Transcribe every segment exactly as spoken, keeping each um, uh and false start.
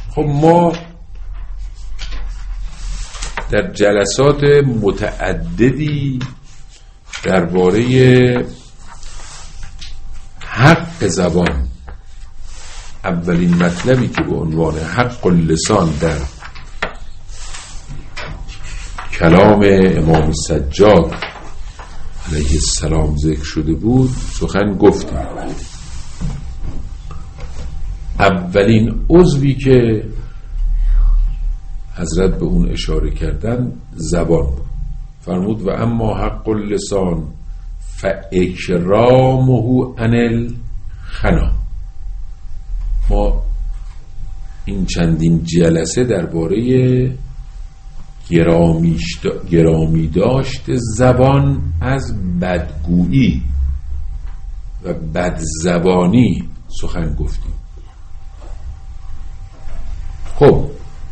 خب ما در جلسات متعددی درباره حق زبان، اولین مطلبی که به عنوان حق اللسان در کلام امام سجاد علیه السلام ذکر شده بود سخن گفتیم. اولین عضوی که حضرت به اون اشاره کردن زبان بود. فرمود و اما حق اللسان فاکرامه عن الخنا. ما این چندین جلسه درباره گرامی داشت زبان از بدگویی و بدزبانی سخن گفتیم. خب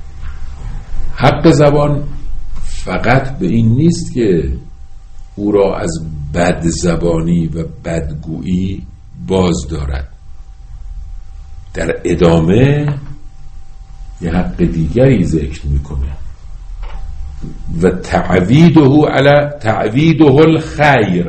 حق زبان فقط به این نیست که او را از بدزبانی و بدگویی باز دارد، در ادامه یه حق دیگری ذکر میکنه و تعویده علی تعویده الخیر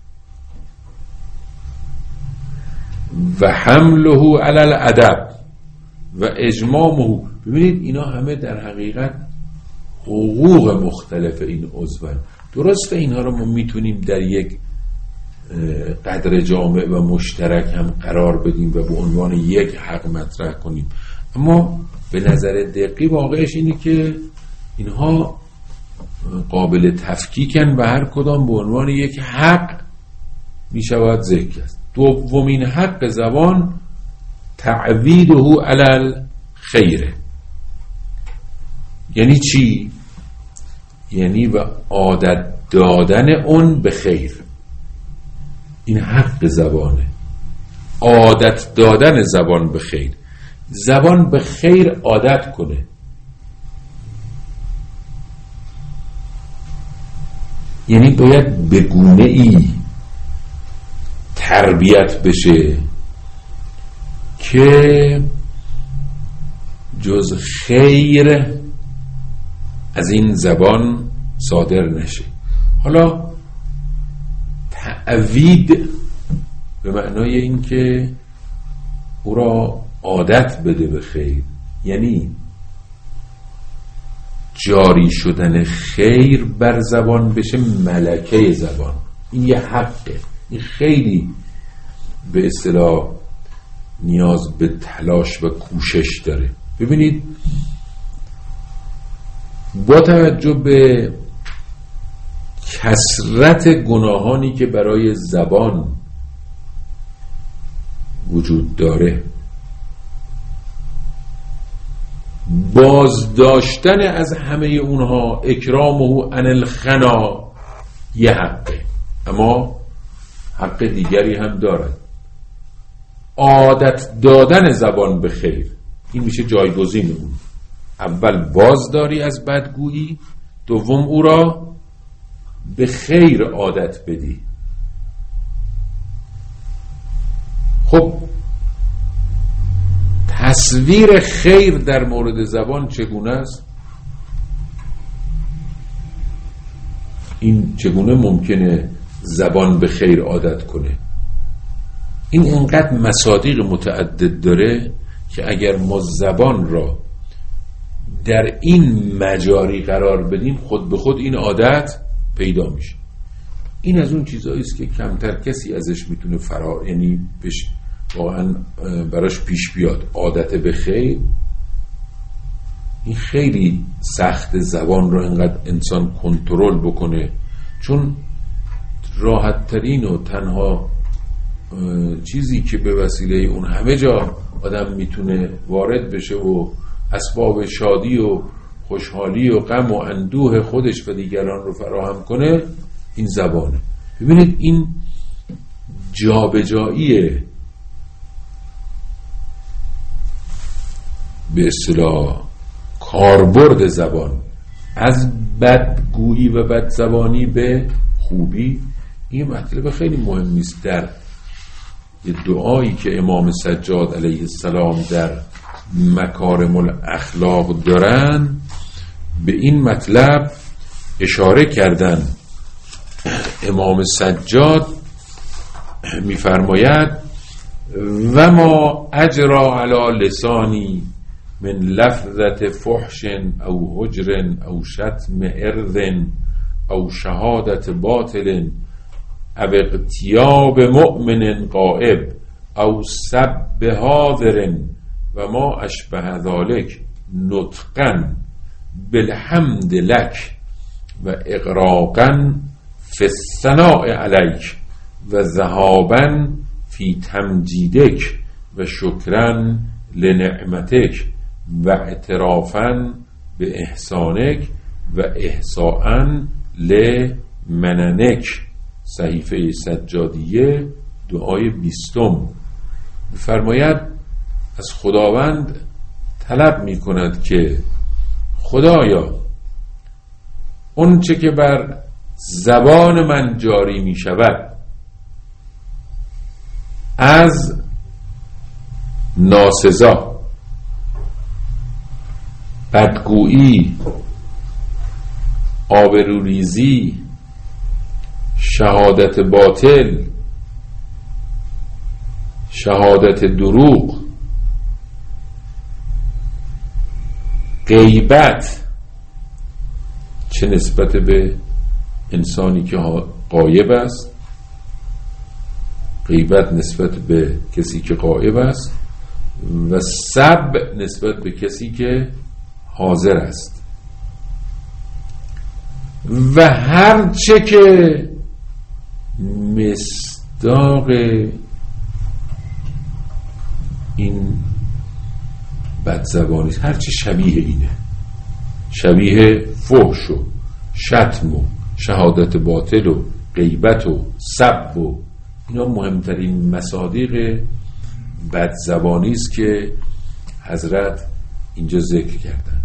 و حمله علی الادب و اجمامه. ببینید اینا همه در حقیقت حقوق مختلف این عضوان. درسته اینها رو ما میتونیم در یک قدر جامع و مشترک هم قرار بدیم و به عنوان یک حق مطرح کنیم، اما به نظر دقیق واقعش اینه که اینها قابل تفکیکن و هر کدام به عنوان یک حق میشود ذکر است. دومین حق زبان تعویده علی الخیر. یعنی چی؟ یعنی و عادت دادن اون به خیر. این حق زبانه، عادت دادن زبان به خیر. زبان به خیر عادت کنه. یعنی باید به گونه ای تربیت بشه که جز خیر از این زبان صادر نشه. حالا تعوید به معنای این که او را عادت بده به خیر، یعنی جاری شدن خیر بر زبان بشه ملکه زبان. این یه حقه، این خیلی به اصطلاح نیاز به تلاش و کوشش داره. ببینید با توجه به کثرت گناهانی که برای زبان وجود داره، بازداشتن از همه اونها اکرامه عن الخنا یه حقه، اما حق دیگری هم دارد. عادت دادن زبان به خیر، این میشه جایگزین اون. اول بازداری از بدگویی، دوم او را به خیر عادت بدی. خب تصویر خیر در مورد زبان چگونه است؟ این چگونه ممکنه زبان به خیر عادت کنه؟ این اینقدر مصادیق متعدد داره که اگر ما زبان را در این مجاری قرار بدیم خود به خود این عادت پیدا میشه. این از اون چیزایی است که کمتر کسی ازش میتونه فرار، یعنی بش واقعا براش پیش بیاد. عادت به خیر این خیلی سخت زبان رو اینقدر انسان کنترل بکنه، چون راحت ترین و تنها چیزی که به وسیله اون همه جا آدم میتونه وارد بشه و اسباب شادی و خوشحالی و غم و اندوه خودش و دیگران رو فراهم کنه این زبانه. ببینید این جابجایی به اصطلاح کاربرد زبان از بدگویی و بدزبانی به خوبی، این مطلب خیلی مهمی است. در یه دعایی که امام سجاد علیه السلام در مکارم الاخلاق دارن به این مطلب اشاره کردن. امام سجاد میفرماید و ما اجرا علی لسانی من لفظت فحش او هجر او شتم ارض او شهادت باطل او اغتیاب مؤمن غائب او سب حاضر و ما اشبه ذلك نطقا بالحمد لك و اغراقا فی الثناء علیک و ذهابا فی تمجیدک و شکرا لنعمتک و اعترافا به احسانک و احساء لمننک. صحیفه سجادیه دعای بیستم. فرماید از خداوند طلب می کند که خدایا اون چه که بر زبان من جاری می شود از ناسزا، بدگویی، آبروریزی، شهادت باطل، شهادت دروغ، غیبت، چه نسبت به انسانی که غایب است، غیبت نسبت به کسی که غایب است و سب نسبت به کسی که حاضر است و هر چه که مصداق این بدزبانی، هر چه شبیه اینه، شبیه فحش و شتم و شهادت باطل و غیبت و سب و اینا مهمترین مصادیق بدزبانی است که حضرت اینجا ذکر کردن.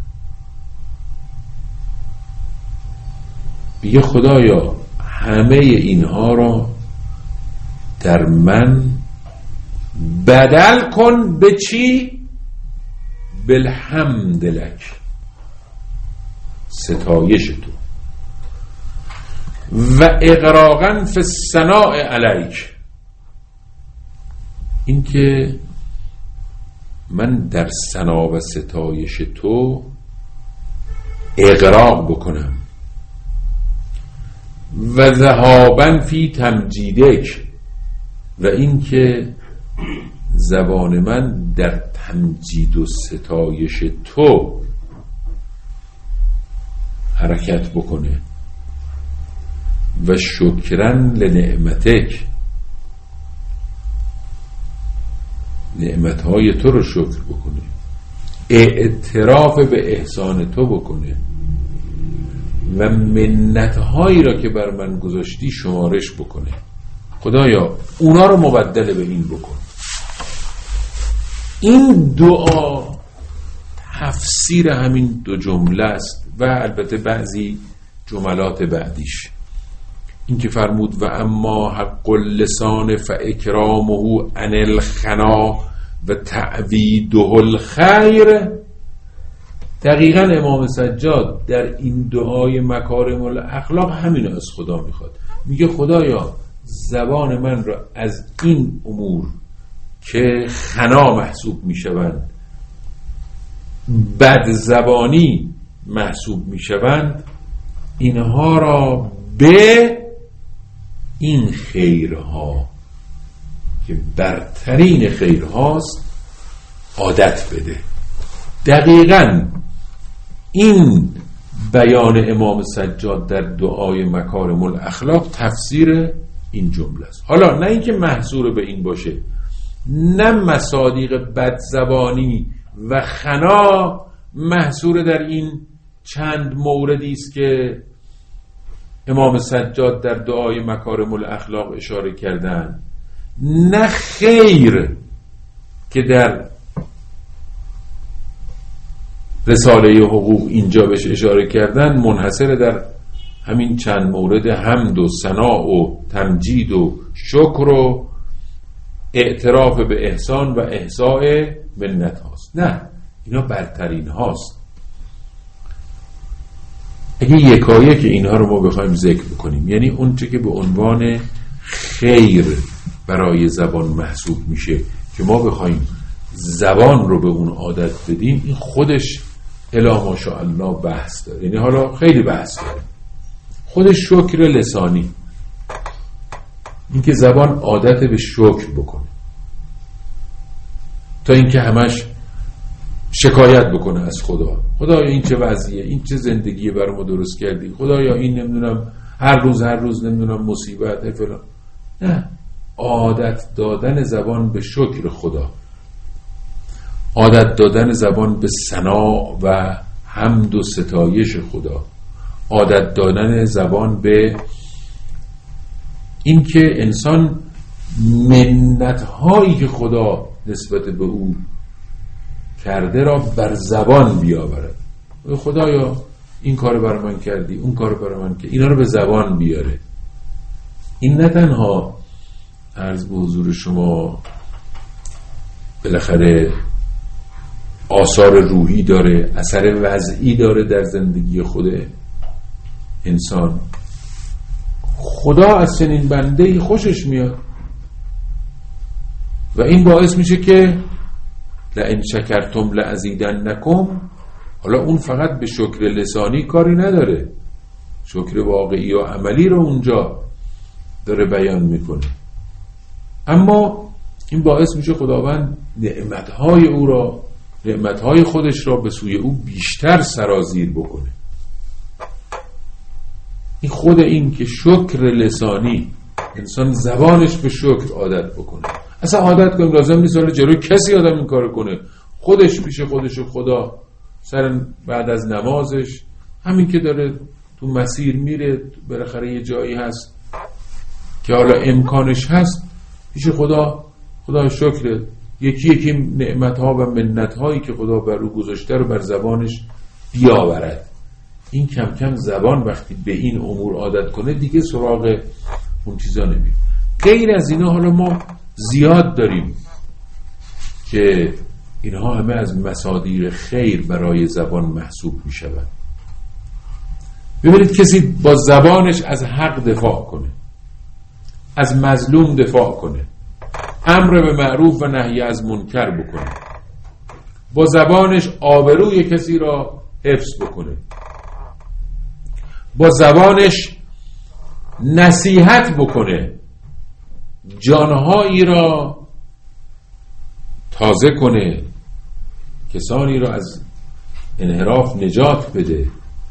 بگه خدایا همه اینها را در من بدل کن به چی؟ بالحمد لک، ستایش تو، و اغراقا فی الثناء علیک، این که من در ثنا و ستایش تو اغراق بکنم، و ذهابا فی تمجیدک، و این که زبان من در تمجید و ستایش تو حرکت بکنه، و شکرن لنعمتک، نعمتهای تو رو شکر بکنه، اعتراف به احسان تو بکنه و منتهایی را که بر من گذاشتی شمارش بکنه. خدایا اونا رو مبدل به این بکن. این دعا تفسیر همین دو جمله است و البته بعضی جملات بعدیش. این که فرمود و اما حق اللسان فاکرامه عن الخنا و تعویده الخیر، دقیقا امام سجاد در این دعای مکارم الاخلاق همین از خدا میخواد. میگه خدایا زبان من را از این امور که خنا محسوب میشوند، بد زبانی محسوب میشوند، اینها را به این خیرها که برترین خیرهاست عادت بده. دقیقاً این بیان امام سجاد در دعای مکارم الاخلاق تفسیر این جمله است. حالا نه اینکه محصور به این باشه، نه مصادیق بدزبانی و خنا محصور در این چند موردی است که امام سجاد در دعای مکارم الاخلاق اشاره کردن، نه خیر که در رساله حقوق اینجا بهش اشاره کردن منحصر در همین چند مورد حمد و ثنا و تمجید و شکر و اعتراف به احسان و احساء منت هاست. نه، اینا برترین هاست. اگه یکایک اینها رو ما بخوایم ذکر بکنیم، یعنی اون چه که به عنوان خیر برای زبان محسوب میشه که ما بخوایم زبان رو به اون عادت بدیم، این خودش الا ماشاءالله بحث داره. یعنی حالا خیلی بحث داره. خودش شکر لسانی، این که زبان عادت به شکر بکنه تا اینکه همش شکایت بکنه از خدا. خدایا این چه وضعیه، این چه زندگی برای ما درست کردی، خدایا این نمیدونم هر روز هر روز نمیدونم مصیبت فلان. نه، عادت دادن زبان به شکر خدا، عادت دادن زبان به ثنا و حمد و ستایش خدا، عادت دادن زبان به اینکه انسان منت‌هایی که خدا نسبت به او کرده را بر زبان بیاورد. خدایا این کار برای من کردی، اون کار برای من کردی، اینا رو به زبان بیاره. این نه تنها عرض به حضور شما بالاخره آثار روحی داره، اثر وضعی داره در زندگی خود انسان. خدا از چنین بنده‌ای خوشش میاد و این باعث میشه که لئن شکرتم لازیدنکم. حالا اون فقط به شکر لسانی کاری نداره، شکر واقعی و عملی رو اونجا داره بیان میکنه. اما این باعث میشه خداوند نعمتهای او را، نعمتهای خودش را به سوی او بیشتر سرازیر بکنه. این خود این که شکر لسانی، انسان زبانش به شکر عادت بکنه. اصلا عادت کنیم، لازم نیست حالا جلوی کسی آدم این کارو کنه، خودش پیش خودش و خدا سر بعد از نمازش، همین که داره تو مسیر میره، بالاخره یه جایی هست که حالا امکانش هست، پیش خدا خدا شکر یکی یکی نعمتها و منتهایی که خدا بر او گذاشته رو بر زبانش بیاورد. این کم کم زبان وقتی به این امور عادت کنه دیگه سراغ اون چیزا نمیره. غیر از اینا حالا ما زیاد داریم که اینها همه از مصادیق خیر برای زبان محسوب می شود. ببینید کسی با زبانش از حق دفاع کنه، از مظلوم دفاع کنه، امر به معروف و نهی از منکر بکنه، با زبانش آبروی کسی را حفظ بکنه، با زبانش نصیحت بکنه، جانهایی را تازه کنه، کسانی را از انحراف نجات بده.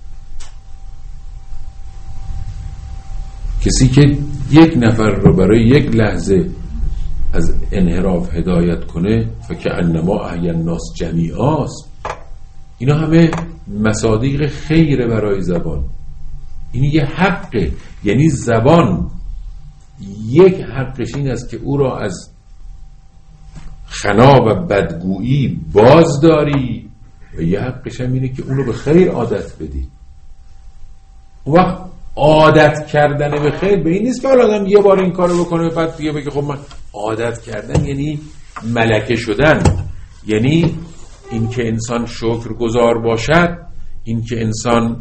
کسی که یک نفر را برای یک لحظه از انحراف هدایت کنه فکأنما احیی الناس جمیعا. اینا همه مصادیق خیر برای زبان. این یه حقه، یعنی زبان یک حقش این است که او را از خنا و بدگویی باز داری و یه حقش هم اینه که اون رو به خیر عادت بدی. اون وقت عادت کردن به خیر به این نیست که حالا آدم یه بار این کارو بکنه بعد دیگه بگه خب من عادت کردن، یعنی ملکه شدن، یعنی این که انسان شکرگزار باشد، این که انسان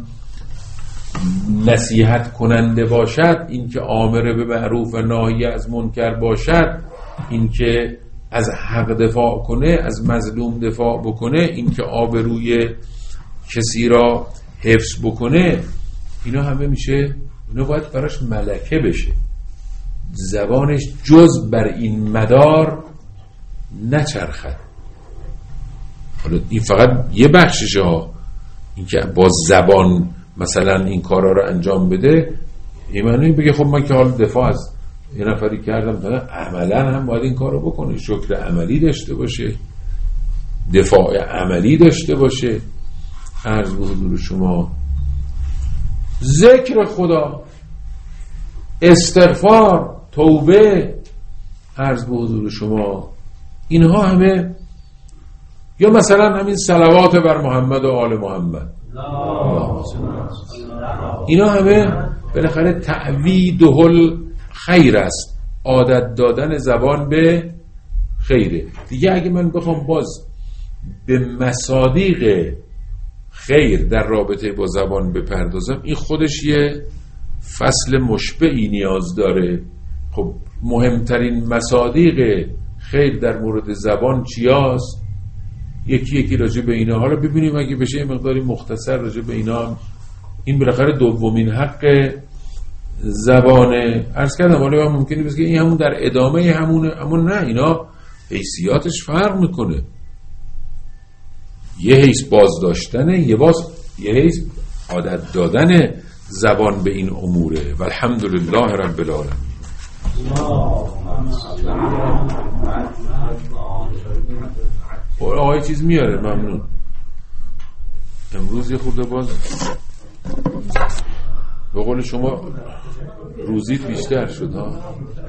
نصیحت کننده باشد، این که آمر به معروف و ناهی از منکر باشد، این که از حق دفاع کنه، از مظلوم دفاع بکنه، این که آبروی کسی را حفظ بکنه، اینا همه میشه، اینا باید براش ملکه بشه. زبانش جز بر این مدار نچرخد. حالا این فقط یه بخششه ها، این که با زبان مثلا این کارا رو انجام بده، ایمانی بگه خب من که حال دفاع از یه نفری کردم، تا عملا هم باید این کار رو بکنه، شکر عملی داشته باشه، دفاع عملی داشته باشه. عرض به حضور شما ذکر خدا، استغفار، توبه، عرض به حضور شما اینها همه، یا مثلا همین صلوات بر محمد و آل محمد، اینا همه بالاخره تعویده الخیر است، عادت دادن زبان به خیره. دیگه اگه من بخوام باز به مصادیق خیر در رابطه با زبان بپردازم، این خودش یه فصل مشبعی نیاز داره. خب مهمترین مصادیق خیر در مورد زبان چیاست؟ یکی یکی راجع به اینا حالا ببینیم، اگه بشه یه مقداری مختصر راجع به اینا. این بالاخره دومین حق زبانه. عرض کردم حالا ممکنه بگه این همون در ادامه همونه، اما نه، اینا حیثیاتش فرق میکنه. یه حیث باز داشتنه، یه باز یه حیث عادت دادن زبان به این اموره. و الحمدلله رب العالمین. آقای چیز میاره، ممنون. امروز یه خورده باز به قول شما روزیت بیشتر شد ها.